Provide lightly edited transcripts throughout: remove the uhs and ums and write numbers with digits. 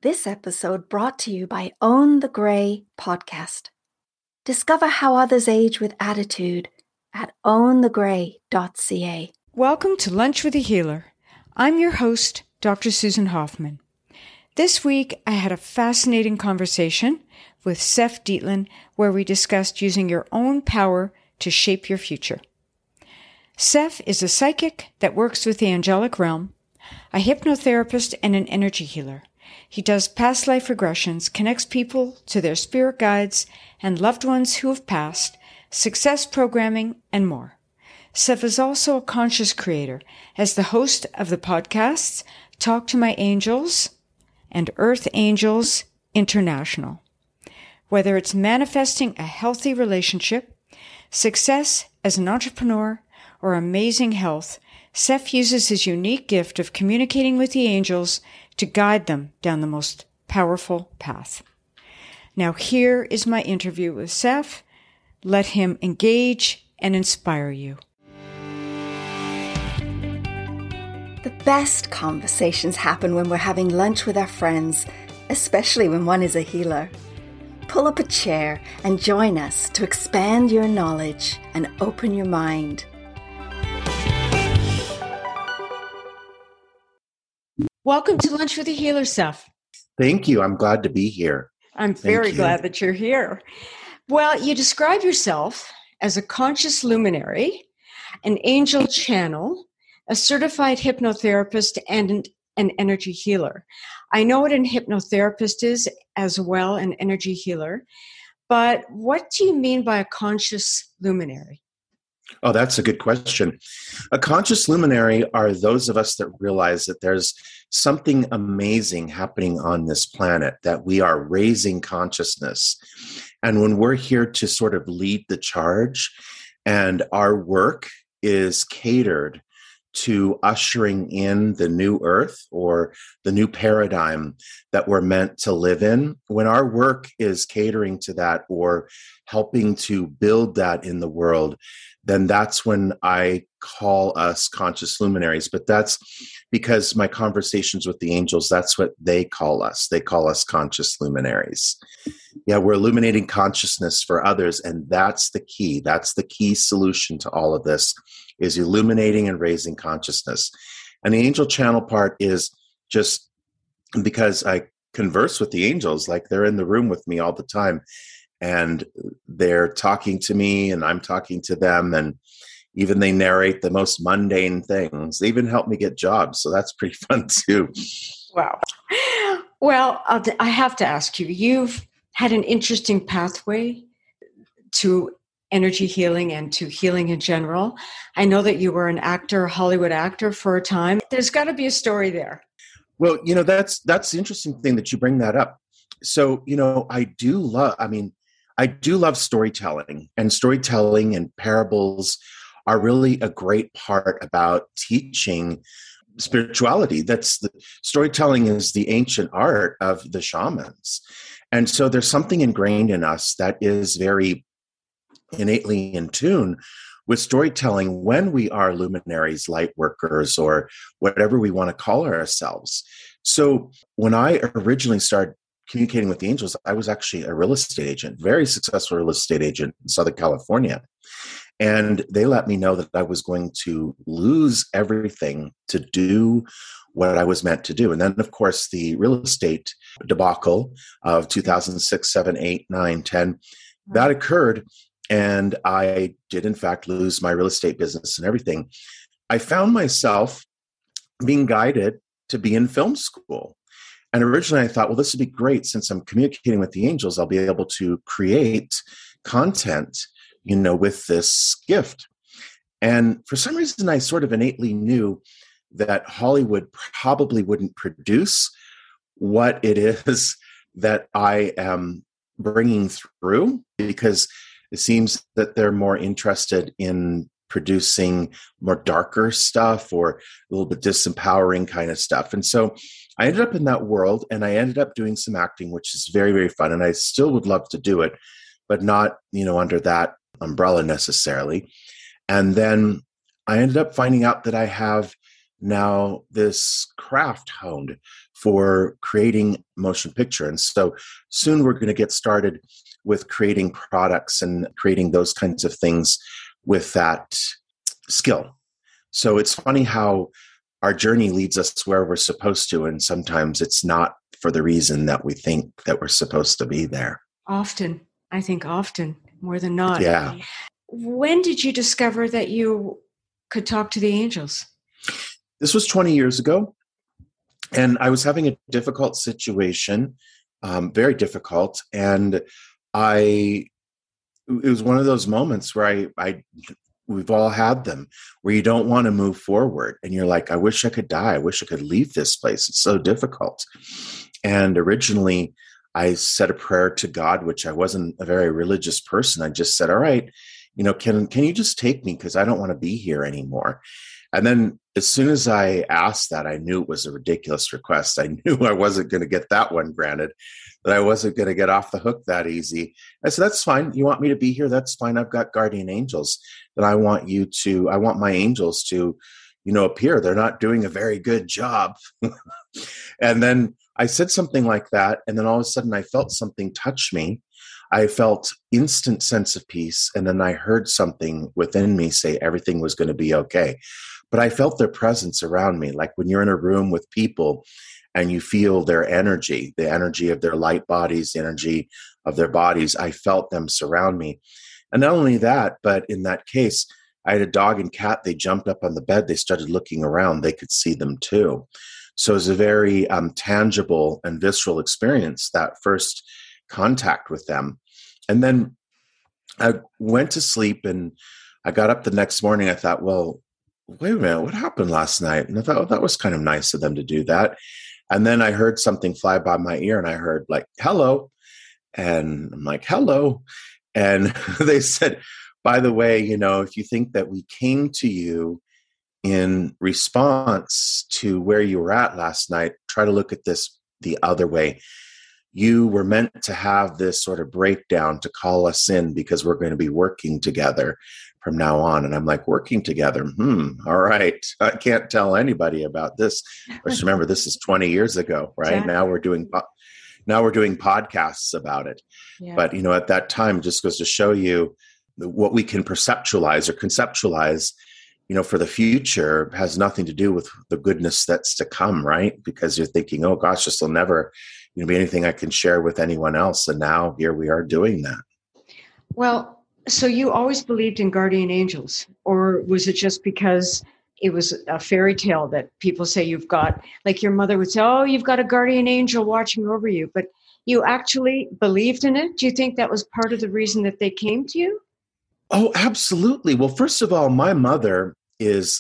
This episode brought to you by Own the Grey podcast. Discover how others age with attitude at ownthegrey.ca. Welcome to Lunch with a Healer. I'm your host, Dr. Susan Hoffman. This week, I had a fascinating conversation with Seph Dietlin where we discussed using your own power to shape your future. Seph is a psychic that works with the angelic realm, a hypnotherapist, and an energy healer. He does past life regressions, connects people to their spirit guides and loved ones who have passed, success programming, and more. Seph is also a conscious creator as the host of the podcasts Talk to My Angels and Earth Angels International. Whether it's manifesting a healthy relationship, success as an entrepreneur, or amazing health, Seph uses his unique gift of communicating with the angels to guide them down the most powerful path. Now here is my interview with Seph. Let him engage and inspire you. The best conversations happen when we're having lunch with our friends, especially when one is a healer. Pull up a chair and join us to expand your knowledge and open your mind. Welcome to Lunch with a Healer, Seph. Thank you. I'm glad to be here. I'm very glad that you're here. Well, you describe yourself as a conscious luminary, an angel channel, a certified hypnotherapist, and an energy healer. I know what an hypnotherapist is as well, an energy healer, but what do you mean by a conscious luminary? Oh, that's a good question. A conscious luminary are those of us that realize that there's something amazing happening on this planet, that we are raising consciousness. And when we're here to sort of lead the charge, and our work is catered to ushering in the new earth or the new paradigm that we're meant to live in, when our work is catering to that or helping to build that in the world, then that's when I call us conscious luminaries. But that's because my conversations with the angels, that's what they call us. They call us conscious luminaries. Yeah, we're illuminating consciousness for others, and that's the key. That's the key solution to all of this, is illuminating and raising consciousness. And the angel channel part is just because I converse with the angels, like they're in the room with me all the time. And they're talking to me and I'm talking to them, and even they narrate the most mundane things. They even help me get jobs. So that's pretty fun too. Wow. Well, I have to ask you, you've had an interesting pathway to energy healing and to healing in general. I know that you were an actor, a Hollywood actor for a time. There's got to be a story there. Well, that's the interesting thing that you bring that up. So, I do love storytelling, and storytelling and parables are really a great part about teaching spirituality. Storytelling is the ancient art of the shamans. And so there's something ingrained in us that is very innately in tune with storytelling when we are luminaries, light workers, or whatever we want to call ourselves. So when I originally started communicating with the angels, I was actually a real estate agent, very successful real estate agent in Southern California. And they let me know that I was going to lose everything to do what I was meant to do. And then, of course, the real estate debacle of 2006, 7, 8, 9, 10, that occurred. And I did, in fact, lose my real estate business and everything. I found myself being guided to be in film school. And originally I thought, well, this would be great. Since I'm communicating with the angels, I'll be able to create content, with this gift. And for some reason, I sort of innately knew that Hollywood probably wouldn't produce what it is that I am bringing through, because it seems that they're more interested in producing more darker stuff or a little bit disempowering kind of stuff. And so I ended up in that world, and I ended up doing some acting, which is very, very fun. And I still would love to do it, but not, under that umbrella necessarily. And then I ended up finding out that I have now this craft honed for creating motion picture. And so soon we're going to get started with creating products and creating those kinds of things with that skill. So it's funny how our journey leads us where we're supposed to, and sometimes it's not for the reason that we think that we're supposed to be there. Often, I think often, more than not. Yeah. When did you discover that you could talk to the angels? This was 20 years ago, and I was having a difficult situation, very difficult, and it was one of those moments where we've all had them, where you don't want to move forward, and you're like, I wish I could die. I wish I could leave this place. It's so difficult. And originally, I said a prayer to God, which I wasn't a very religious person. I just said, all right, can you just take me, because I don't want to be here anymore. And then as soon as I asked that, I knew it was a ridiculous request. I knew I wasn't going to get that one granted, that I wasn't going to get off the hook that easy. I said, that's fine. You want me to be here? That's fine. I've got guardian angels that I want my angels to, appear. They're not doing a very good job. And then I said something like that. And then all of a sudden I felt something touch me. I felt instant sense of peace. And then I heard something within me say everything was going to be okay. But I felt their presence around me. Like when you're in a room with people and you feel their energy, the energy of their light bodies, the energy of their bodies, I felt them surround me. And not only that, but in that case, I had a dog and cat. They jumped up on the bed. They started looking around. They could see them too. So it was a very tangible and visceral experience, that first contact with them. And then I went to sleep, and I got up the next morning. I thought, well, wait a minute, what happened last night? And I thought, that was kind of nice of them to do that. And then I heard something fly by my ear, and I heard like, hello. And I'm like, hello. And they said, by the way, if you think that we came to you in response to where you were at last night, try to look at this the other way. You were meant to have this sort of breakdown to call us in, because we're going to be working together from now on. And I'm like, working together? All right. I can't tell anybody about this. But remember, this is 20 years ago, right? Exactly. Now we're doing podcasts about it. Yeah. But, at that time, it just goes to show you what we can perceptualize or conceptualize, for the future has nothing to do with the goodness that's to come, right? Because you're thinking, oh gosh, this will never be anything I can share with anyone else. And now here we are doing that. Well, so you always believed in guardian angels, or was it just because it was a fairy tale that people say you've got, like your mother would say, oh, you've got a guardian angel watching over you, but you actually believed in it? Do you think that was part of the reason that they came to you? Oh, absolutely. Well, first of all, my mother is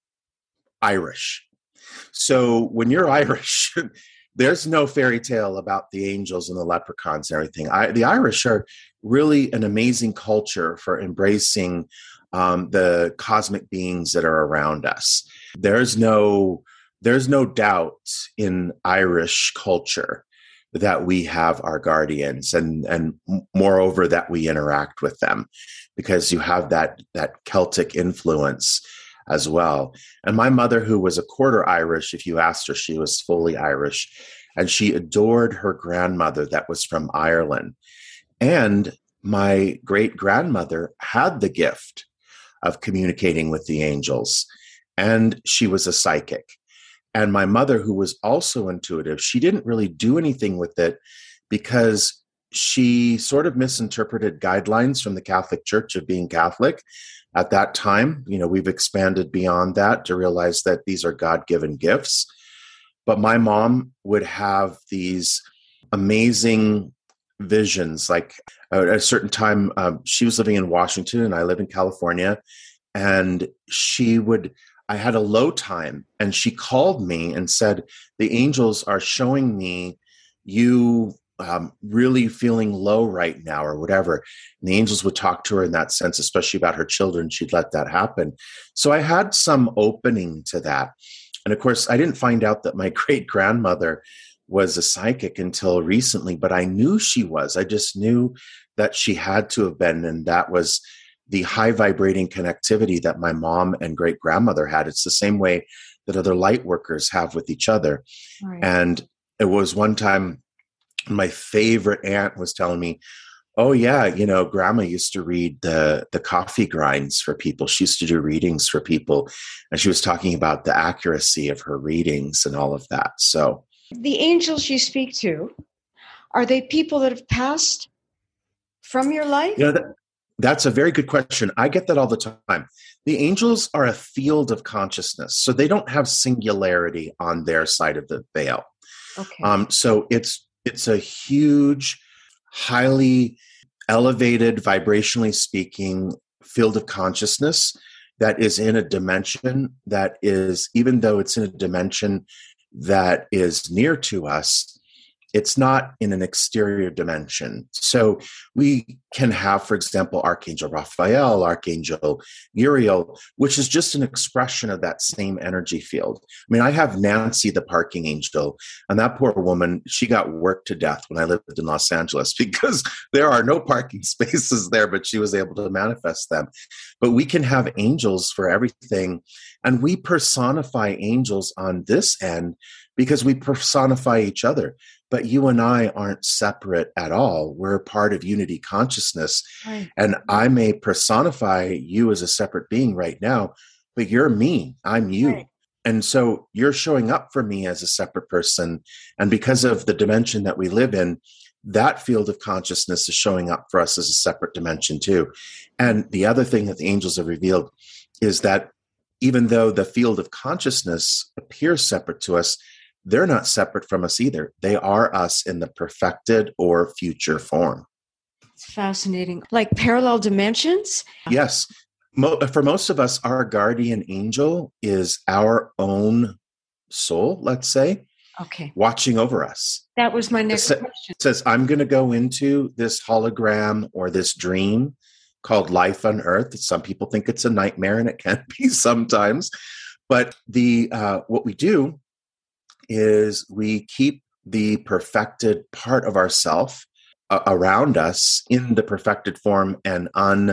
Irish. So when you're Irish, there's no fairy tale about the angels and the leprechauns and everything. The Irish are really an amazing culture for embracing the cosmic beings that are around us. There's no doubt in Irish culture that we have our guardians, and moreover that we interact with them, because you have that Celtic influence as well. And my mother, who was a quarter Irish, if you asked her, she was fully Irish, and she adored her grandmother that was from Ireland. And my great grandmother had the gift of communicating with the angels, and she was a psychic. And my mother, who was also intuitive, she didn't really do anything with it because she sort of misinterpreted guidelines from the Catholic Church of being Catholic at that time. We've expanded beyond that to realize that these are God-given gifts. But my mom would have these amazing visions. Like at a certain time, she was living in Washington and I live in California. And I had a low time, and she called me and said, the angels are showing me you really feeling low right now or whatever. And the angels would talk to her in that sense, especially about her children. She'd let that happen. So I had some opening to that. And of course, I didn't find out that my great grandmother was a psychic until recently, but I knew she was. I just knew that she had to have been. And that was the high vibrating connectivity that my mom and great grandmother had. It's the same way that other light workers have with each other. Right. And it was one time my favorite aunt was telling me, oh yeah, grandma used to read the coffee grinds for people. She used to do readings for people. And she was talking about the accuracy of her readings and all of that. So the angels you speak to, are they people that have passed from your life? That's a very good question. I get that all the time. The angels are a field of consciousness, so they don't have singularity on their side of the veil. Okay. So it's a huge, highly elevated, vibrationally speaking, field of consciousness that is in a dimension that is, even though it's in a dimension that is near to us, it's not in an exterior dimension. So we can have, for example, Archangel Raphael, Archangel Uriel, which is just an expression of that same energy field. I mean, I have Nancy, the parking angel, and that poor woman, she got worked to death when I lived in Los Angeles because there are no parking spaces there, but she was able to manifest them. But we can have angels for everything, and we personify angels on this end because we personify each other. But you and I aren't separate at all. We're part of unity consciousness. Right. And I may personify you as a separate being right now, but you're me, I'm you. Right. And so you're showing up for me as a separate person. And because of the dimension that we live in, that field of consciousness is showing up for us as a separate dimension too. And the other thing that the angels have revealed is that even though the field of consciousness appears separate to us, they're not separate from us either. They are us in the perfected or future form. It's fascinating. Like parallel dimensions? Yes. For most of us, our guardian angel is our own soul, let's say, Okay. watching over us. That was my next question. It says, I'm going to go into this hologram or this dream called life on earth. Some people think it's a nightmare, and it can be sometimes. But what we do is we keep the perfected part of ourself around us in the perfected form and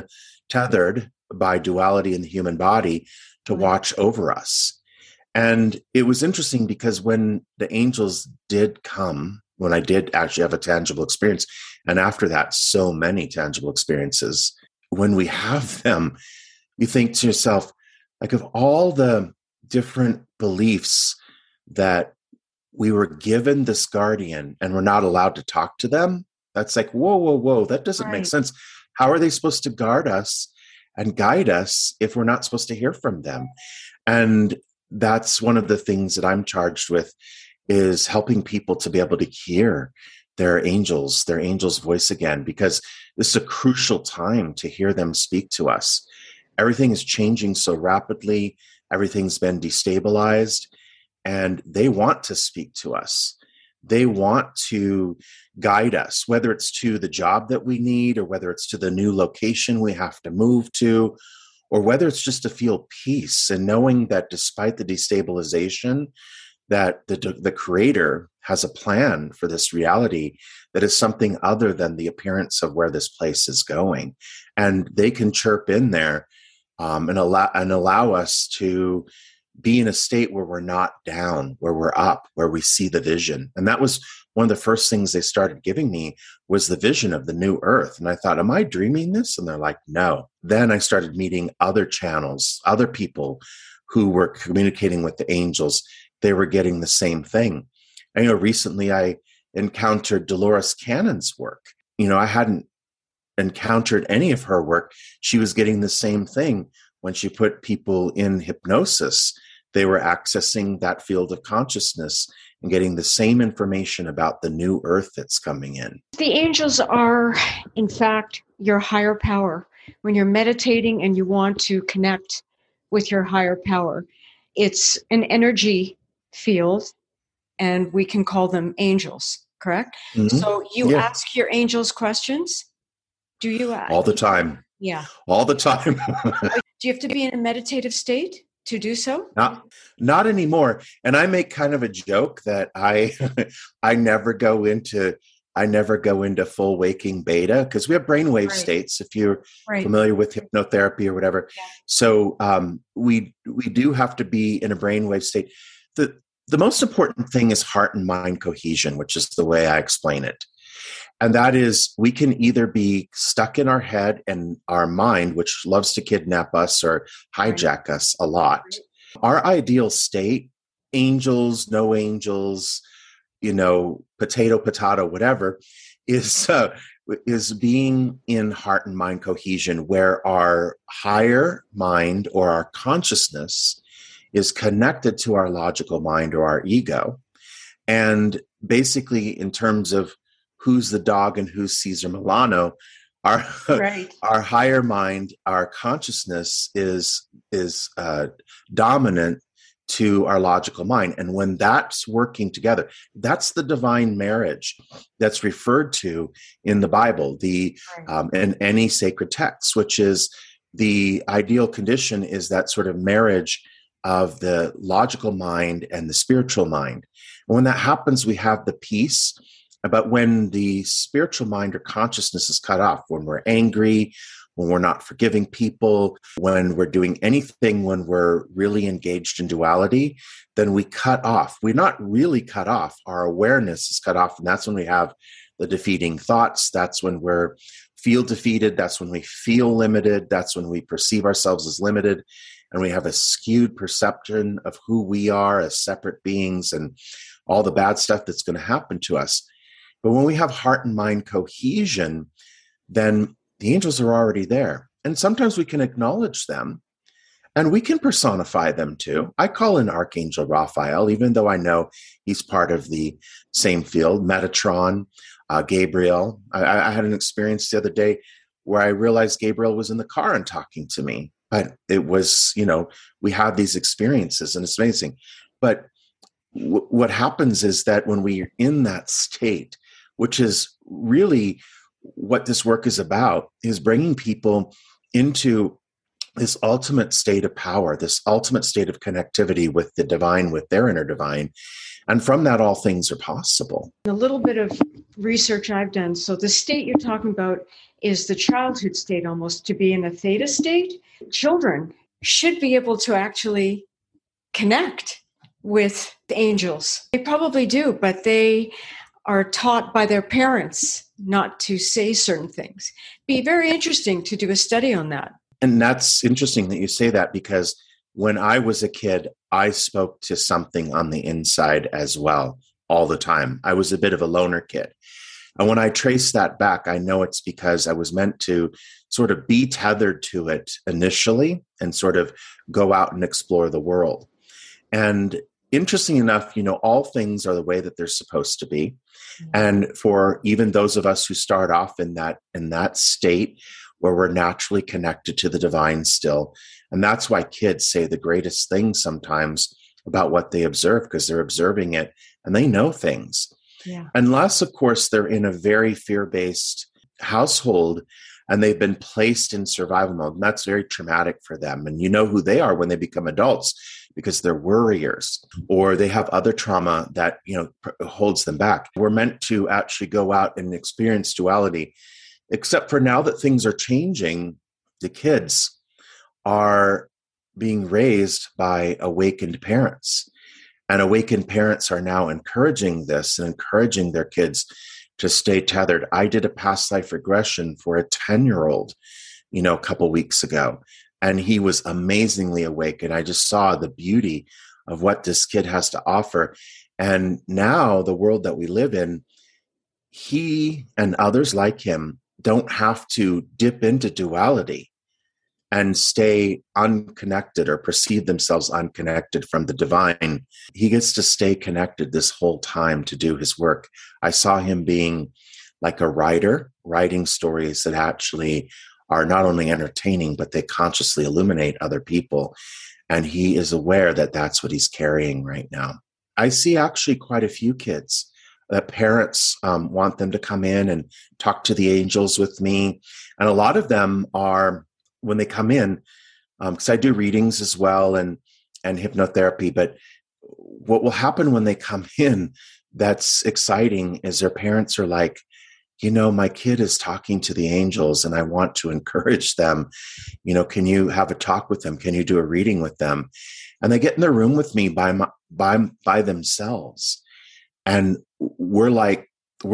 untethered by duality in the human body to watch over us. And it was interesting because when the angels did come, when I did actually have a tangible experience, and after that, so many tangible experiences, when we have them, you think to yourself, like, of all the different beliefs that we were given this guardian and we're not allowed to talk to them, that's like, whoa, that doesn't make sense. How are they supposed to guard us and guide us if we're not supposed to hear from them? And that's one of the things that I'm charged with, is helping people to be able to hear their angel's voice again, because this is a crucial time to hear them speak to us. Everything is changing so rapidly. Everything's been destabilized. And they want to speak to us. They want to guide us, whether it's to the job that we need, or whether it's to the new location we have to move to, or whether it's just to feel peace and knowing that despite the destabilization, that the Creator has a plan for this reality that is something other than the appearance of where this place is going. And they can chirp in there and allow us to be in a state where we're not down, where we're up, where we see the vision. And that was one of the first things they started giving me, was the vision of the new earth. And I thought, am I dreaming this? And they're like, no. Then I started meeting other channels, other people who were communicating with the angels. They were getting the same thing. And, recently I encountered Dolores Cannon's work. I hadn't encountered any of her work. She was getting the same thing when she put people in hypnosis. They were accessing that field of consciousness and getting the same information about the new earth that's coming in. The angels are, in fact, your higher power. When you're meditating and you want to connect with your higher power, it's an energy field, and we can call them angels, correct? Mm-hmm. So you ask your angels questions? Do you ask? All the time. Yeah. All the time. Do you have to be in a meditative state to do so? Not anymore. And I make kind of a joke that I never go into I never go into full waking beta because we have brainwave states, if you're familiar with hypnotherapy or whatever. Yeah. So we do have to be in a brainwave state. The most important thing is heart and mind cohesion, which is the way I explain it. And that is, we can either be stuck in our head and our mind, which loves to kidnap us or hijack us a lot. Our ideal state, angels, no angels, potato, whatever, is being in heart and mind cohesion, where our higher mind or our consciousness is connected to our logical mind or our ego. And basically, in terms of who's the dog and who's Caesar Milano, our higher mind, our consciousness is dominant to our logical mind. And when that's working together, that's the divine marriage that's referred to in the Bible, in any sacred text, which is the ideal condition, is that sort of marriage of the logical mind and the spiritual mind. And when that happens, we have the peace. But when the spiritual mind or consciousness is cut off, when we're angry, when we're not forgiving people, when we're doing anything, when we're really engaged in duality, then we cut off. We're not really cut off. Our awareness is cut off. And that's when we have the defeating thoughts. That's when we feel defeated. That's when we feel limited. That's when we perceive ourselves as limited. And we have a skewed perception of who we are as separate beings and all the bad stuff that's going to happen to us. But when we have heart and mind cohesion, then the angels are already there. And sometimes we can acknowledge them and we can personify them too. I call in Archangel Raphael, even though I know he's part of the same field. Metatron, Gabriel. I had an experience the other day where I realized Gabriel was in the car and talking to me. But it was, we have these experiences and it's amazing. But what happens is that when we're in that state, which is really what this work is about, is bringing people into this ultimate state of power, this ultimate state of connectivity with the divine, with their inner divine. And from that, all things are possible. A little bit of research I've done. So the state you're talking about is the childhood state, almost to be in a theta state. Children should be able to actually connect with the angels. They probably do, but they are taught by their parents not to say certain things. Be very interesting to do a study on that. And that's interesting that you say that, because when I was a kid, I spoke to something on the inside as well all the time. I was a bit of a loner kid. And when I trace that back, I know it's because I was meant to sort of be tethered to it initially and sort of go out and explore the world. And interesting enough, all things are the way that they're supposed to be. And for even those of us who start off in that state where we're naturally connected to the divine still. And that's why kids say the greatest things sometimes about what they observe, because they're observing it and they know things. Yeah. Unless, of course, they're in a very fear-based household and they've been placed in survival mode. And that's very traumatic for them. And you know who they are when they become adults, because they're worriers or they have other trauma that, holds them back. We're meant to actually go out and experience duality, except for now that things are changing, the kids are being raised by awakened parents. And awakened parents are now encouraging this and encouraging their kids to stay tethered. I did a past life regression for a 10-year-old, a couple weeks ago. And he was amazingly awake. And I just saw the beauty of what this kid has to offer. And now the world that we live in, he and others like him don't have to dip into duality and stay unconnected or perceive themselves unconnected from the divine. He gets to stay connected this whole time to do his work. I saw him being like a writer, writing stories that actually are not only entertaining, but they consciously illuminate other people. And he is aware that that's what he's carrying right now. I see actually quite a few kids that parents want them to come in and talk to the angels with me. And a lot of them are, when they come in, because I do readings as well and hypnotherapy, but what will happen when they come in that's exciting is their parents are like, my kid is talking to the angels and I want to encourage them. Can you have a talk with them? Can you do a reading with them? And they get in the room with me by themselves. And we're like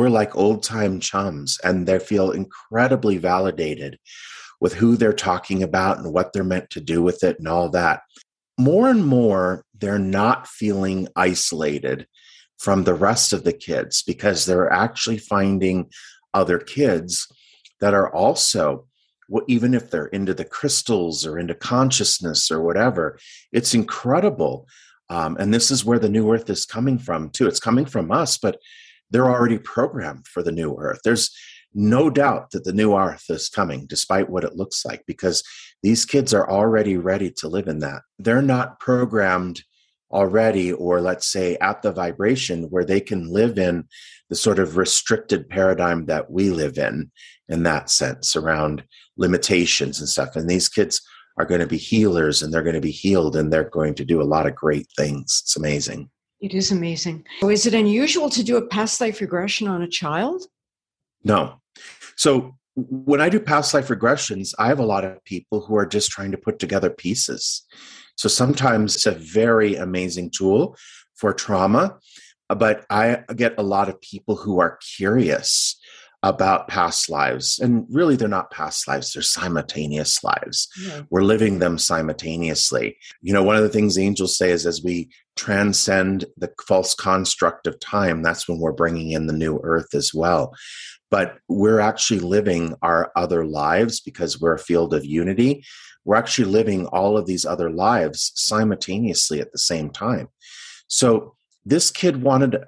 old time chums, and they feel incredibly validated with who they're talking about and what they're meant to do with it and all that. More and more, they're not feeling isolated from the rest of the kids because they're actually finding other kids that are also, even if they're into the crystals or into consciousness or whatever, it's incredible. And this is where the new earth is coming from too. It's coming from us, but they're already programmed for the new earth. There's no doubt that the new earth is coming, despite what it looks like, because these kids are already ready to live in that. They're not programmed already, or let's say at the vibration where they can live in the sort of restricted paradigm that we live in that sense, around limitations and stuff. And these kids are going to be healers, and they're going to be healed, and they're going to do a lot of great things. It's amazing. It is amazing. So is it unusual to do a past life regression on a child? No. So when I do past life regressions, I have a lot of people who are just trying to put together pieces. So sometimes it's a very amazing tool for trauma, but I get a lot of people who are curious about past lives. And really, they're not past lives, they're simultaneous lives. Yeah. We're living them simultaneously. One of the things the angels say is, as we transcend the false construct of time, that's when we're bringing in the new earth as well. But we're actually living our other lives because we're a field of unity. We're actually living all of these other lives simultaneously at the same time. So this kid wanted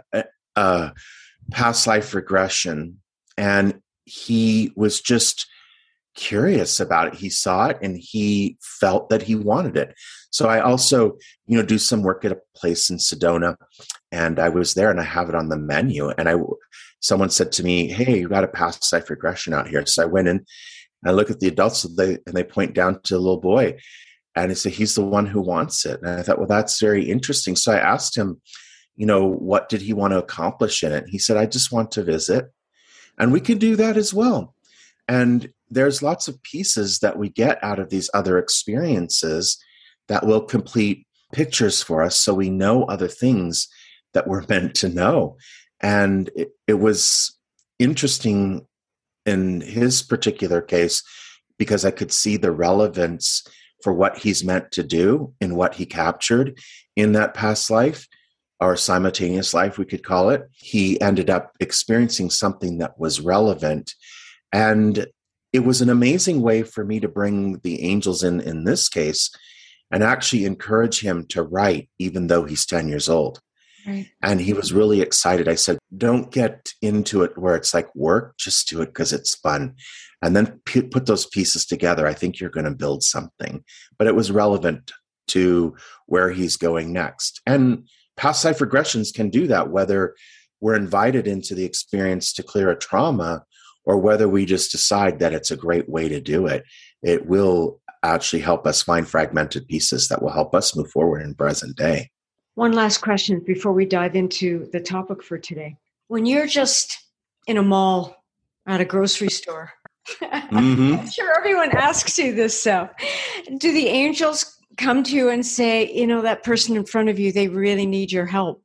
a past life regression, and he was just curious about it. He saw it and he felt that he wanted it. So I also, do some work at a place in Sedona, and I was there and I have it on the menu. And someone said to me, "Hey, you got a past life regression out here." So I went in, I look at the adults, and they point down to the little boy, and they say, "He's the one who wants it." And I thought, well, that's very interesting. So I asked him, what did he want to accomplish in it? He said, "I just want to visit." And we can do that as well. And there's lots of pieces that we get out of these other experiences that will complete pictures for us, so we know other things that we're meant to know. And it was interesting in his particular case, because I could see the relevance for what he's meant to do in what he captured in that past life, or simultaneous life, we could call it. He ended up experiencing something that was relevant. And it was an amazing way for me to bring the angels in this case, and actually encourage him to write, even though he's 10 years old. Right. And he was really excited. I said, don't get into it where it's like work, just do it because it's fun. And then put those pieces together. I think you're going to build something. But it was relevant to where he's going next. And past life regressions can do that, whether we're invited into the experience to clear a trauma, or whether we just decide that it's a great way to do it. It will actually help us find fragmented pieces that will help us move forward in present day. One last question before we dive into the topic for today. When you're just in a mall, at a grocery store, mm-hmm. I'm sure everyone asks you this stuff. Do the angels come to you and say, that person in front of you, they really need your help?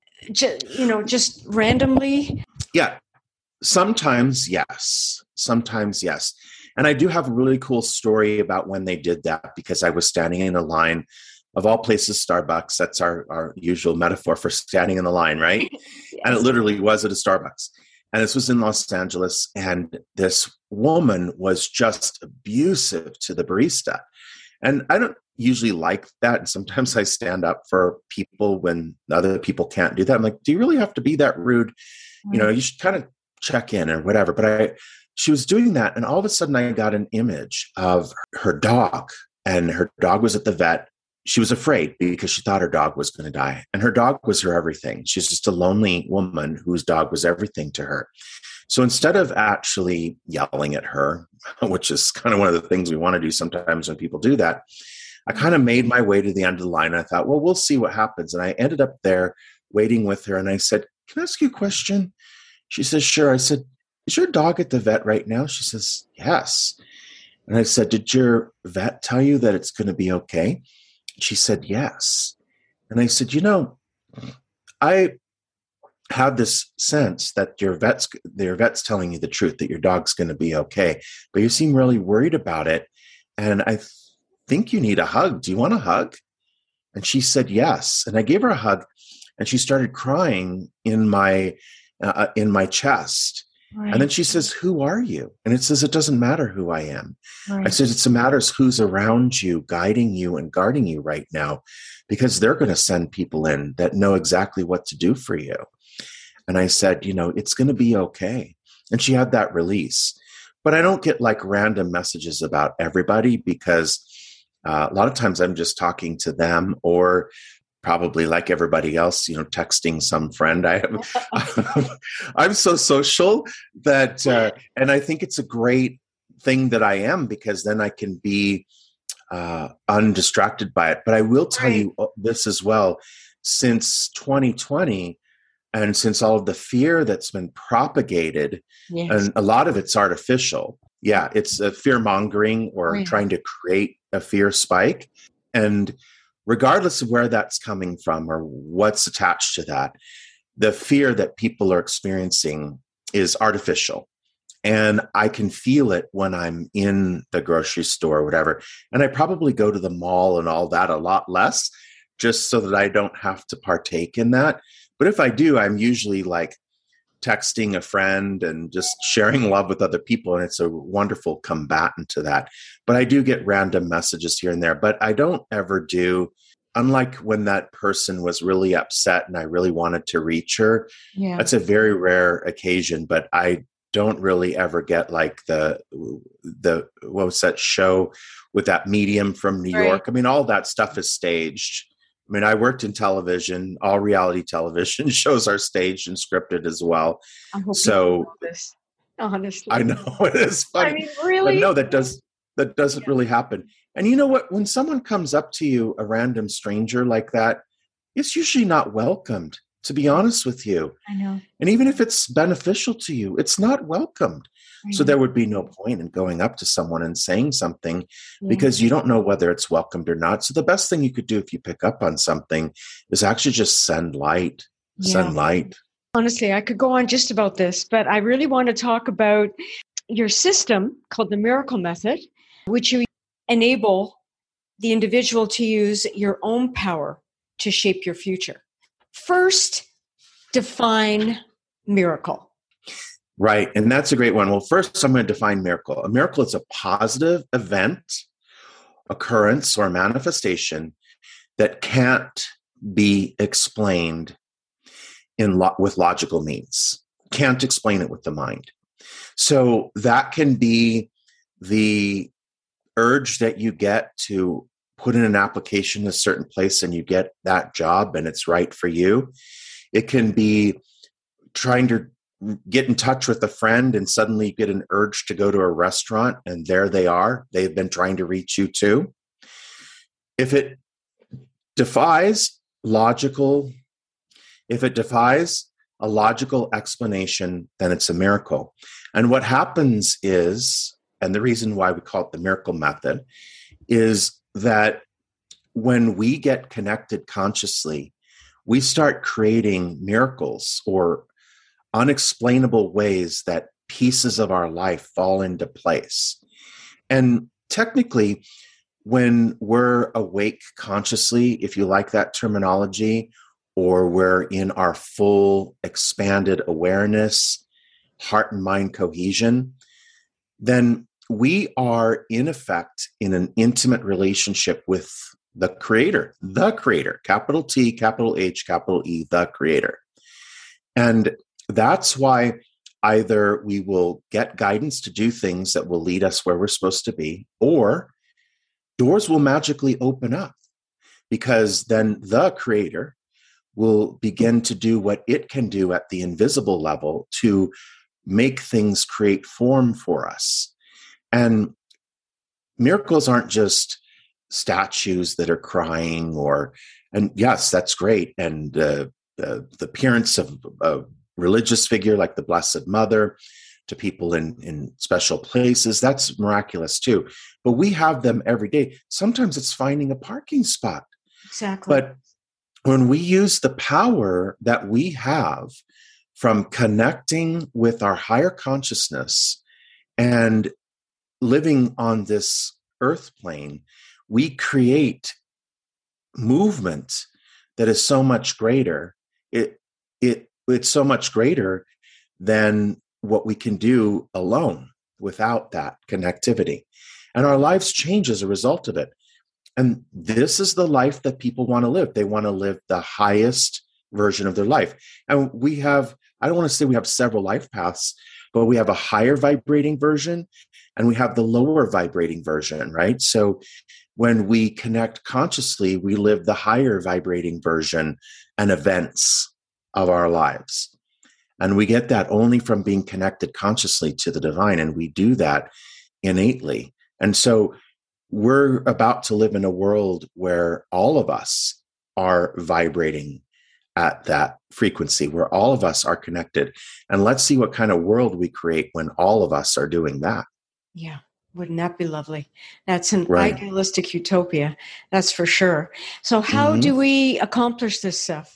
Just randomly? Yeah. Sometimes, yes. Sometimes, yes. And I do have a really cool story about when they did that, because I was standing in a line, of all places, Starbucks. That's our usual metaphor for standing in the line, right? Yes. And it literally was at a Starbucks. And this was in Los Angeles. And this woman was just abusive to the barista. And I don't usually like that. And sometimes I stand up for people when other people can't do that. I'm like, do you really have to be that rude? Mm-hmm. You should kind of check in or whatever. But she was doing that. And all of a sudden I got an image of her dog, and her dog was at the vet. She was afraid because she thought her dog was going to die. And her dog was her everything. She's just a lonely woman whose dog was everything to her. So instead of actually yelling at her, which is kind of one of the things we want to do sometimes when people do that, I kind of made my way to the end of the line. I thought, well, we'll see what happens. And I ended up there waiting with her. And I said, "Can I ask you a question?" She says, "Sure." I said, is your dog at the vet right now? She says, yes. And I said, did your vet tell you that it's going to be okay? She said, yes. And I said, I have this sense that your vet's telling you the truth, that your dog's going to be okay, but you seem really worried about it. And I think you need a hug. Do you want a hug? And she said, yes. And I gave her a hug, and she started crying in my chest. Right. And then she says, who are you? And it says, it doesn't matter who I am. Right. I said, it matters who's around you, guiding you and guarding you right now, because they're going to send people in that know exactly what to do for you. And I said, it's going to be okay. And she had that release. But I don't get like random messages about everybody, because a lot of times I'm just talking to them, or probably like everybody else, texting some friend. I'm so social that, and I think it's a great thing that I am, because then I can be undistracted by it. But I will tell you this as well, since 2020, and since all of the fear that's been propagated, and a lot of it's artificial. Yeah, it's a fear mongering, or trying to create a fear spike. And regardless of where that's coming from or what's attached to that, the fear that people are experiencing is artificial. And I can feel it when I'm in the grocery store or whatever. And I probably go to the mall and all that a lot less, just so that I don't have to partake in that. But if I do, I'm usually like texting a friend and just sharing love with other people. And it's a wonderful combatant to that. But I do get random messages here and there, but I don't ever do, unlike when that person was really upset and I really wanted to reach her. Yeah. That's a very rare occasion, but I don't really ever get like the what was that show with that medium from New York? I mean, all that stuff is staged. I mean, I worked in television. All reality television shows are staged and scripted as well. So this, honestly, I know it is funny. I mean, really? But no, that doesn't really happen. And you know what? When someone comes up to you, a random stranger like that, it's usually not welcomed, to be honest with you. I know. And even if it's beneficial to you, it's not welcomed. So there would be no point in going up to someone and saying something, because you don't know whether it's welcomed or not. So the best thing you could do if you pick up on something is actually just send light. Send light. Honestly, I could go on just about this, but I really want to talk about your system called the Miracle Method, which you enable the individual to use your own power to shape your future. First, define miracle. Right. And that's a great one. Well, first, I'm going to define miracle. A miracle is a positive event, occurrence, or manifestation that can't be explained with logical means. Can't explain it with the mind. So that can be the urge that you get to put in an application in a certain place and you get that job and it's right for you. It can be trying to get in touch with a friend and suddenly you get an urge to go to a restaurant and there they are. They've been trying to reach you too. If it defies a logical explanation, then it's a miracle. And what happens is, and the reason why we call it the Miracle Method, is that when we get connected consciously, we start creating miracles or unexplainable ways that pieces of our life fall into place. And technically, when we're awake consciously, if you like that terminology, or we're in our full expanded awareness, heart and mind cohesion, then we are in effect in an intimate relationship with the creator, capital T, capital H, capital E, the creator. And that's why either we will get guidance to do things that will lead us where we're supposed to be, or doors will magically open up, because then the creator will begin to do what it can do at the invisible level to make things create form for us. And miracles aren't just statues that are crying, and yes, that's great. And the appearance of a religious figure like the Blessed Mother, to people in special places. That's miraculous too. But we have them every day. Sometimes it's finding a parking spot. Exactly. But when we use the power that we have from connecting with our higher consciousness and living on this earth plane, we create movement that is so much greater. It's so much greater than what we can do alone without that connectivity. And our lives change as a result of it. And this is the life that people want to live. They want to live the highest version of their life. And we have, I don't want to say we have several life paths, but we have a higher vibrating version and we have the lower vibrating version, right? So when we connect consciously, we live the higher vibrating version and events of our lives. And we get that only from being connected consciously to the divine. And we do that innately. And so we're about to live in a world where all of us are vibrating at that frequency, where all of us are connected. And let's see what kind of world we create when all of us are doing that. Yeah. Wouldn't that be lovely? That's an idealistic utopia. That's for sure. So how do we accomplish this, Seth?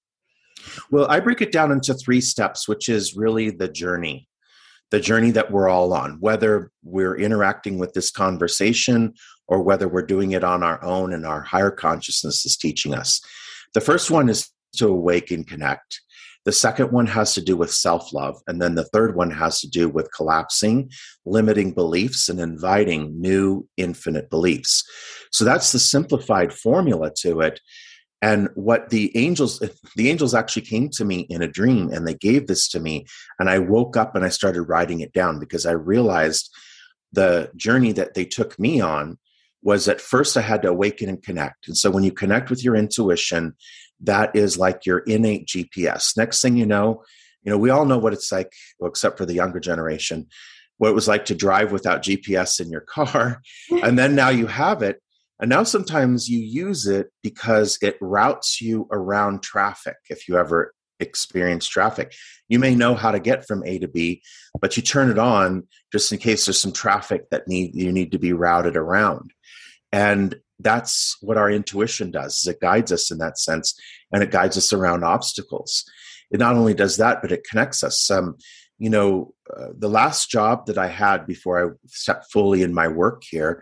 Well, I break it down into 3 steps, which is really the journey that we're all on, whether we're interacting with this conversation or whether we're doing it on our own and our higher consciousness is teaching us. The first one is to awaken, connect. The second one has to do with self-love. And then the third one has to do with collapsing, limiting beliefs, and inviting new infinite beliefs. So that's the simplified formula to it. And what the angels actually came to me in a dream and they gave this to me. And I woke up and I started writing it down because I realized the journey that they took me on was at first I had to awaken and connect. And so when you connect with your intuition, that is like your innate GPS. Next thing you know, we all know what it's like, well, except for the younger generation, what it was like to drive without GPS in your car. And then now you have it. And now sometimes you use it because it routes you around traffic. If you ever experience traffic, you may know how to get from A to B, but you turn it on just in case there's some traffic that you need to be routed around. And that's what our intuition does, is it guides us in that sense, and it guides us around obstacles. It not only does that, but it connects us. The last job that I had before I stepped fully in my work here,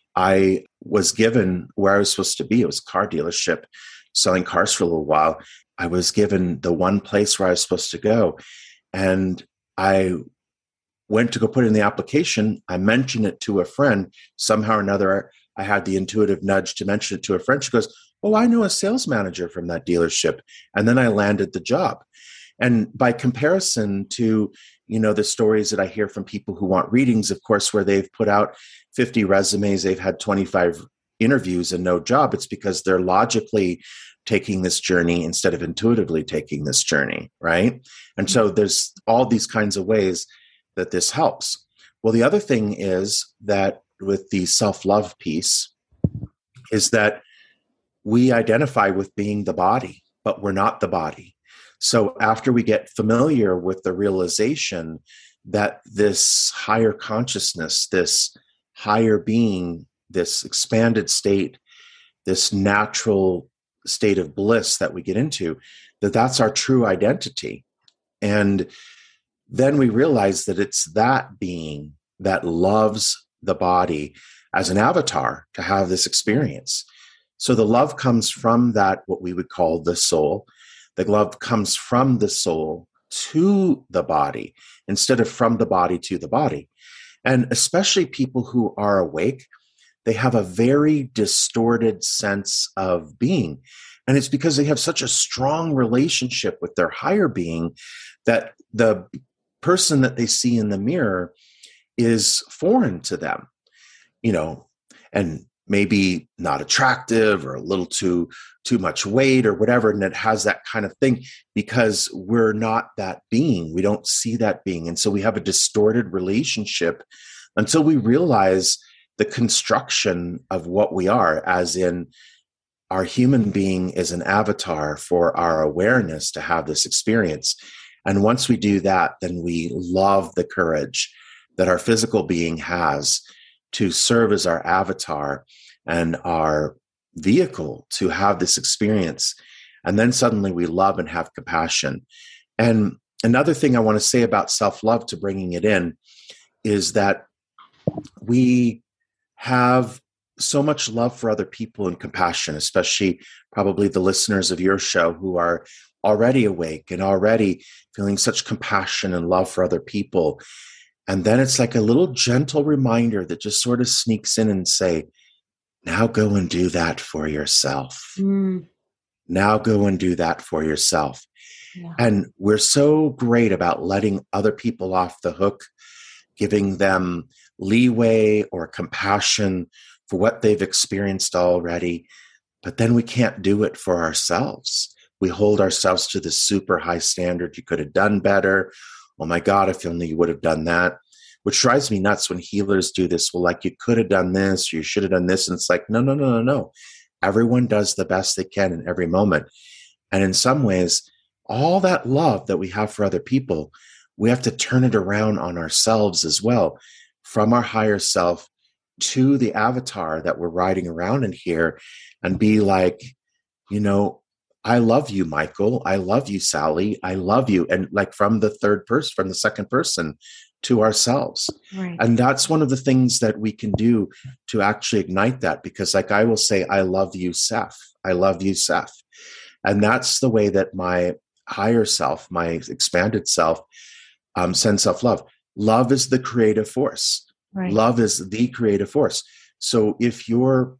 I was given where I was supposed to be. It was a car dealership, selling cars for a little while. I was given the one place where I was supposed to go. And I went to go put in the application. I mentioned it to a friend. Somehow or another, I had the intuitive nudge to mention it to a friend. She goes, "Oh, I know a sales manager from that dealership." And then I landed the job. And by comparison to, the stories that I hear from people who want readings, of course, where they've put out 50 resumes, they've had 25 interviews and no job, it's because they're logically taking this journey instead of intuitively taking this journey, right? And so there's all these kinds of ways that this helps. Well, the other thing is that with the self-love piece is that we identify with being the body, but we're not the body. So after we get familiar with the realization that this higher consciousness, this higher being, this expanded state, this natural state of bliss that we get into, that's our true identity. And then we realize that it's that being that loves the body as an avatar to have this experience. So the love comes from that, what we would call the soul. The love comes from the soul to the body instead of from the body to the body. And especially people who are awake, they have a very distorted sense of being. And it's because they have such a strong relationship with their higher being that the person that they see in the mirror is foreign to them, and maybe not attractive or a little too much weight or whatever. And it has that kind of thing because we're not that being. We don't see that being. And so we have a distorted relationship until we realize the construction of what we are, as in our human being is an avatar for our awareness to have this experience. And once we do that, then we love the courage that our physical being has to serve as our avatar and our vehicle to have this experience. And then suddenly we love and have compassion. And another thing I want to say about self-love, to bringing it in, is that we have so much love for other people and compassion, especially probably the listeners of your show who are already awake and already feeling such compassion and love for other people. And then it's like a little gentle reminder that just sort of sneaks in and say, now go and do that for yourself. Now go and do that for yourself. Yeah. And we're so great about letting other people off the hook, giving them leeway or compassion for what they've experienced already. But then we can't do it for ourselves. We hold ourselves to this super high standard. You could have done better. Oh my God, if only you would have done that. Which drives me nuts when healers do this. Well, like, you could have done this, or you should have done this. And it's like, no. Everyone does the best they can in every moment. And in some ways, all that love that we have for other people, we have to turn it around on ourselves as well, from our higher self to the avatar that we're riding around in here, and be like, I love you, Michael. I love you, Sally. I love you. And like from the third person, from the second person to ourselves. Right. And that's one of the things that we can do to actually ignite that. Because like I will say, I love you, Seth. I love you, Seth. And that's the way that my higher self, my expanded self, sends self-love. Love is the creative force. Right. Love is the creative force. So if you're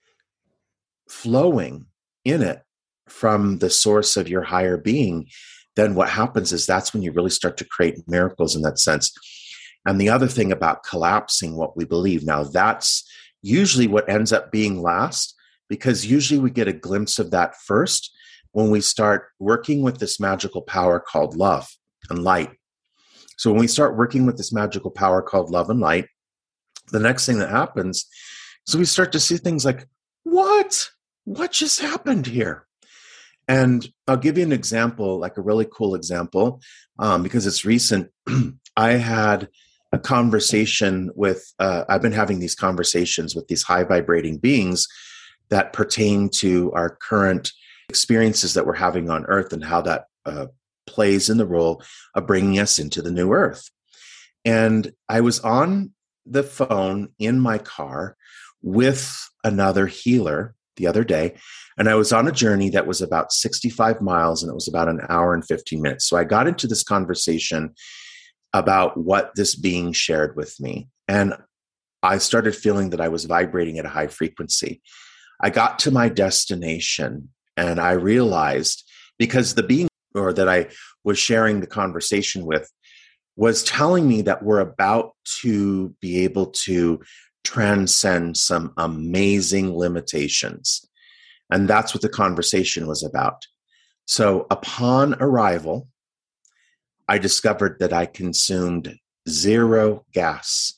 flowing in it from the source of your higher being, then what happens is that's when you really start to create miracles in that sense. And the other thing about collapsing what we believe, now that's usually what ends up being last, because usually we get a glimpse of that first when we start working with this magical power called love and light. So when we start working with this magical power called love and light, the next thing that happens is we start to see things like, what just happened here? And I'll give you an example, like a really cool example, because it's recent. I had a conversation with, I've been having these conversations with these high vibrating beings that pertain to our current experiences that we're having on Earth, and how that plays in the role of bringing us into the new Earth. And I was on the phone in my car with another healer the other day, and I was on a journey that was about 65 miles, and it was about an hour and 15 minutes. So I got into this conversation about what this being shared with me, and I started feeling that I was vibrating at a high frequency. I got to my destination, and I realized, because the being or that I was sharing the conversation with was telling me that we're about to be able to transcend some amazing limitations. And that's what the conversation was about. So upon arrival, I discovered that I consumed 0 gas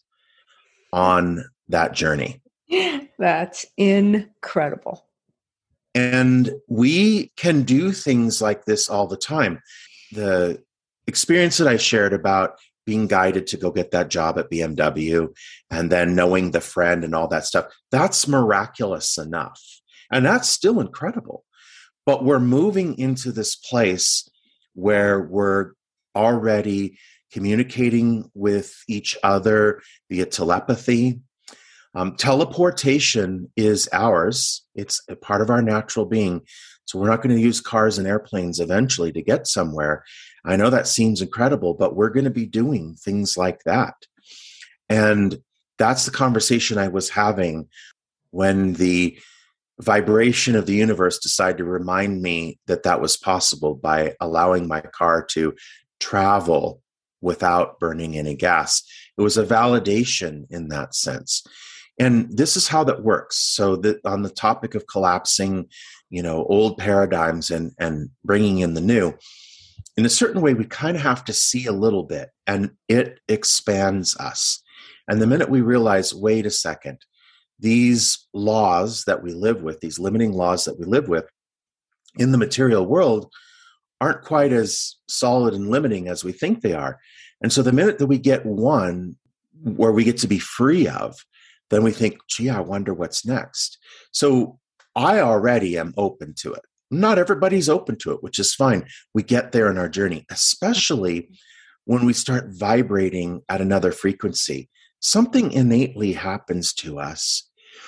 on that journey. That's incredible. And we can do things like this all the time. The experience that I shared about being guided to go get that job at BMW, and then knowing the friend and all that stuff, that's miraculous enough. And that's still incredible. But we're moving into this place where we're already communicating with each other via telepathy. Teleportation is ours. It's a part of our natural being. So we're not going to use cars and airplanes eventually to get somewhere. I know that seems incredible, but we're going to be doing things like that. And that's the conversation I was having when the vibration of the universe decided to remind me that that was possible by allowing my car to travel without burning any gas. It was a validation in that sense. And this is how that works. So that on the topic of collapsing, old paradigms and bringing in the new, in a certain way, we kind of have to see a little bit, and it expands us. And the minute we realize, wait a second, these laws that we live with, these limiting laws that we live with in the material world aren't quite as solid and limiting as we think they are. And so the minute that we get one where we get to be free of, then we think, gee, I wonder what's next. So I already am open to it. Not everybody's open to it, which is fine. We get there in our journey, especially when we start vibrating at another frequency. Something innately happens to us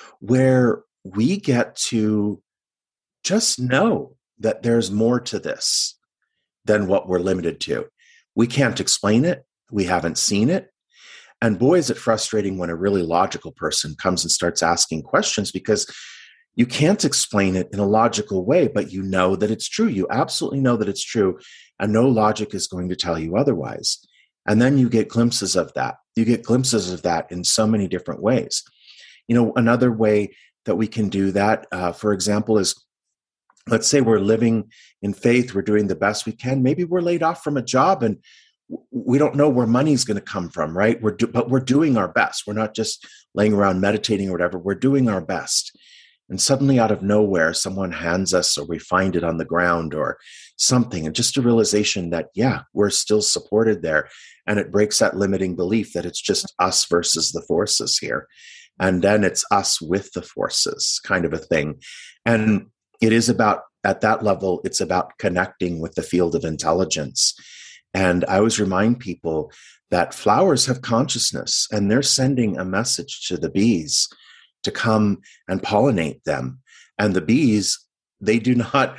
where we get to just know that there's more to this than what we're limited to. We can't explain it. We haven't seen it. And boy, is it frustrating when a really logical person comes and starts asking questions, because you can't explain it in a logical way, but you know that it's true. You absolutely know that it's true, and no logic is going to tell you otherwise. And then you get glimpses of that. You get glimpses of that in so many different ways. Another way that we can do that, for example, is, let's say we're living in faith, we're doing the best we can. Maybe we're laid off from a job and we don't know where money's going to come from, right? But we're doing our best. We're not just laying around meditating or whatever. We're doing our best. And suddenly out of nowhere, someone hands us, or we find it on the ground or something, and just a realization that, yeah, we're still supported there. And it breaks that limiting belief that it's just us versus the forces here. And then it's us with the forces kind of a thing. And it is about, at that level, it's about connecting with the field of intelligence. And I always remind people that flowers have consciousness, and they're sending a message to the bees to come and pollinate them. And the bees, they do not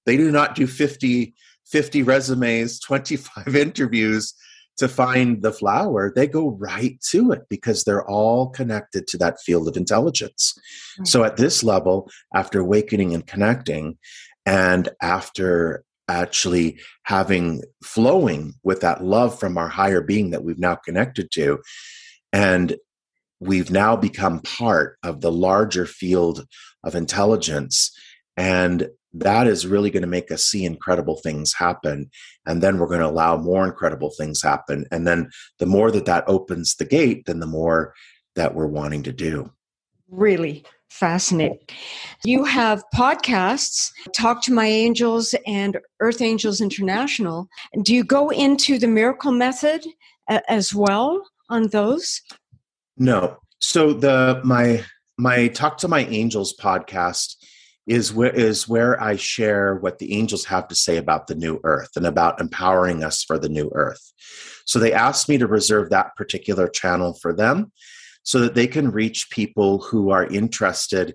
do 50 resumes, 25 interviews to find the flower. They go right to it because they're all connected to that field of intelligence. Right. So at this level, after awakening and connecting, and after actually flowing with that love from our higher being that we've now connected to, and we've now become part of the larger field of intelligence. And that is really going to make us see incredible things happen. And then we're going to allow more incredible things happen. And then the more that opens the gate, then the more that we're wanting to do. Really fascinating. You have podcasts, Talk to My Angels and Earth Angels International. Do you go into the miracle method as well on those? No. So my Talk to My Angels podcast is where I share what the angels have to say about the new earth and about empowering us for the new earth. So they asked me to reserve that particular channel for them so that they can reach people who are interested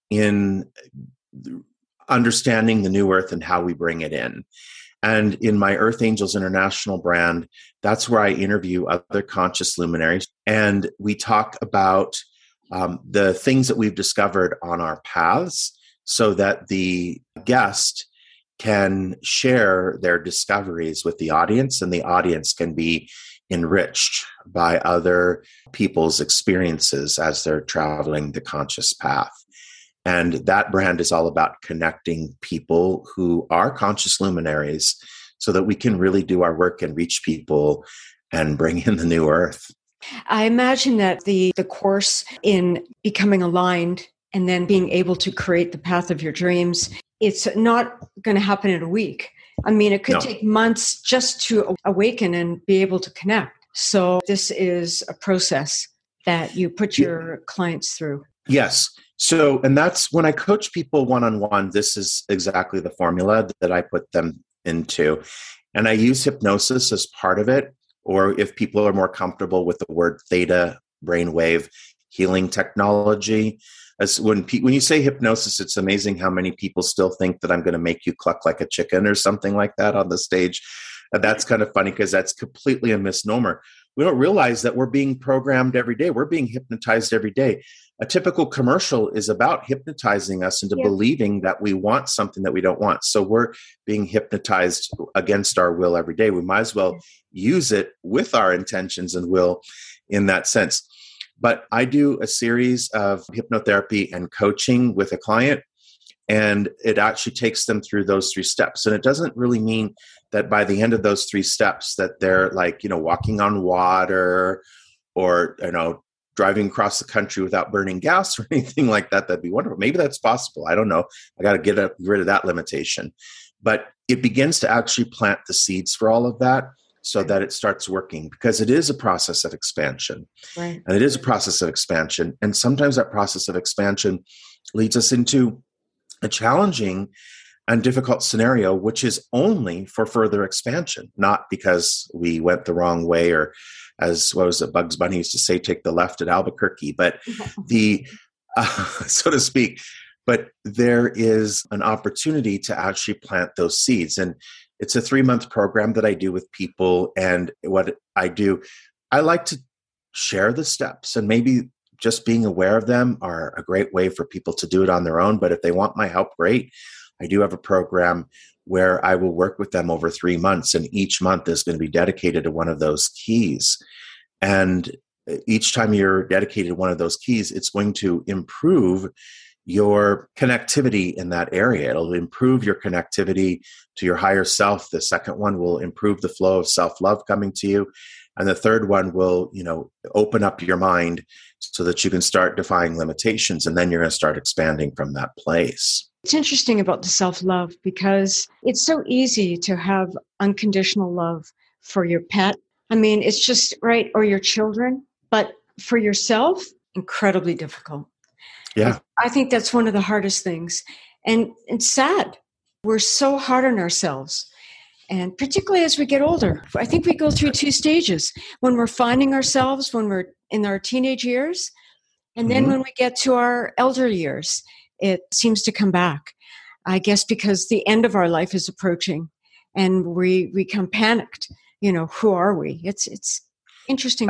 in understanding the new earth and how we bring it in. And in my Earth Angels International brand, that's where I interview other conscious luminaries. And we talk about the things that we've discovered on our paths so that the guest can share their discoveries with the audience, and the audience can be enriched by other people's experiences as they're traveling the conscious path. And that brand is all about connecting people who are conscious luminaries so that we can really do our work and reach people and bring in the new earth. I imagine that the course in becoming aligned and then being able to create the path of your dreams, it's not going to happen in a week. I mean, it could take months just to awaken and be able to connect. So this is a process that you put your clients through. Yes. So, and that's when I coach people one-on-one, this is exactly the formula that I put them into. And I use hypnosis as part of it, or if people are more comfortable with the word theta brainwave healing technology. As when you say hypnosis, it's amazing how many people still think that I'm going to make you cluck like a chicken or something like that on the stage. And that's kind of funny because that's completely a misnomer. We don't realize that we're being programmed every day. We're being hypnotized every day. A typical commercial is about hypnotizing us into believing that we want something that we don't want. So we're being hypnotized against our will every day. We might as well use it with our intentions and will in that sense. But I do a series of hypnotherapy and coaching with a client, and it actually takes them through those 3 steps. And it doesn't really mean that by the end of those 3 steps that they're like, walking on water or, driving across the country without burning gas or anything like that. That'd be wonderful. Maybe that's possible. I don't know. I got to get rid of that limitation. But it begins to actually plant the seeds for all of that so that it starts working, because it is a process of expansion. Right. And it is a process of expansion. And sometimes that process of expansion leads us into a challenging and difficult scenario, which is only for further expansion, not because we went the wrong way, or as what was it, Bugs Bunny used to say, take the left at Albuquerque, but so to speak. But there is an opportunity to actually plant those seeds. And it's a 3-month program that I do with people. And what I do, I like to share the steps, and maybe just being aware of them are a great way for people to do it on their own. But if they want my help, great. I do have a program where I will work with them over 3 months, and each month is going to be dedicated to one of those keys. And each time you're dedicated to one of those keys, it's going to improve your connectivity in that area. It'll improve your connectivity to your higher self. The second one will improve the flow of self-love coming to you. And the third one will, open up your mind so that you can start defying limitations. And then you're going to start expanding from that place. It's interesting about the self-love because it's so easy to have unconditional love for your pet. I mean, it's just right, or your children, but for yourself, incredibly difficult. Yeah. I think that's one of the hardest things. And it's sad. We're so hard on ourselves. And particularly as we get older, I think we go through 2 stages. When we're finding ourselves, when we're in our teenage years, and then when we get to our elder years, it seems to come back. I guess because the end of our life is approaching and we become panicked. Who are we? It's interesting.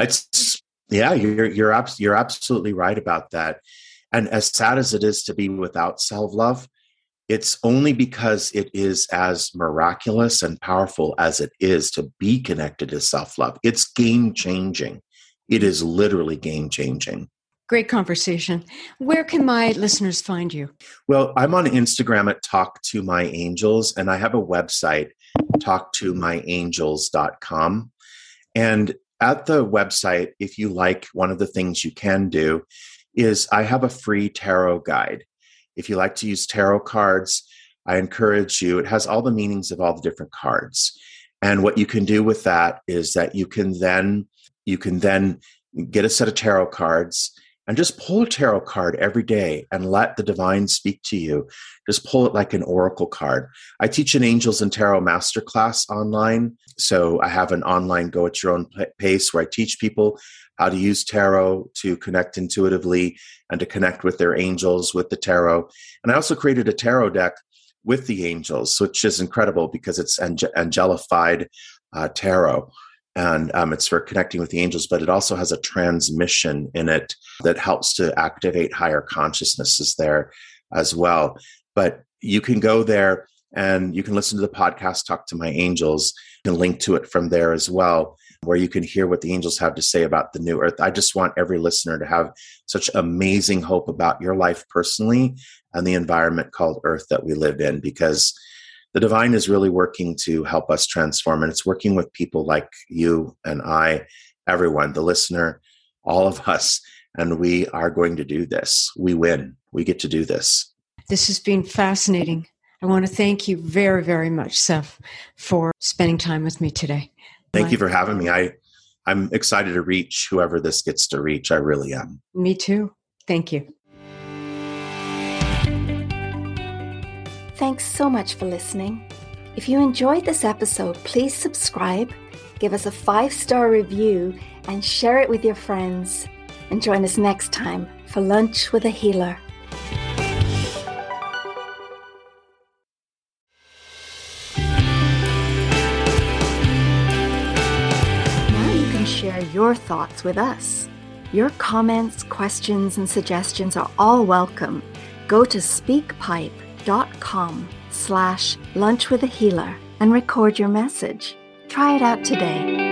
You're absolutely right about that. And as sad as it is to be without self-love, it's only because it is as miraculous and powerful as it is to be connected to self-love. It's game-changing. It is literally game-changing. Great conversation. Where can my listeners find you? Well, I'm on Instagram at Talk to My Angels, and I have a website, talktomyangels.com. And at the website, if you like, one of the things you can do is I have a free tarot guide. If you like to use tarot cards, I encourage you. It has all the meanings of all the different cards. And what you can do with that is that you can then get a set of tarot cards and just pull a tarot card every day and let the divine speak to you. Just pull it like an oracle card. I teach an Angels and Tarot masterclass online. So I have an online go at your own pace where I teach people how to use tarot to connect intuitively and to connect with their angels with the tarot. And I also created a tarot deck with the angels, which is incredible because it's angelified tarot. And it's for connecting with the angels, but it also has a transmission in it that helps to activate higher consciousnesses there as well. But you can go there and you can listen to the podcast, Talk to My Angels. You can link to it from there as well, where you can hear what the angels have to say about the new earth. I just want every listener to have such amazing hope about your life personally and the environment called Earth that we live in, because the divine is really working to help us transform. And it's working with people like you and I, everyone, the listener, all of us. And we are going to do this. We win. We get to do this. This has been fascinating. I want to thank you very, very much, Seph, for spending time with me today. Thank you for having me. I'm excited to reach whoever this gets to reach. I really am. Me too. Thank you. Thanks so much for listening. If you enjoyed this episode, please subscribe, give us a 5-star review, and share it with your friends. And join us next time for Lunch with a Healer. Now you can share your thoughts with us. Your comments, questions, and suggestions are all welcome. Go to speakpipe.com/lunchwithahealer and record your message. Try it out today.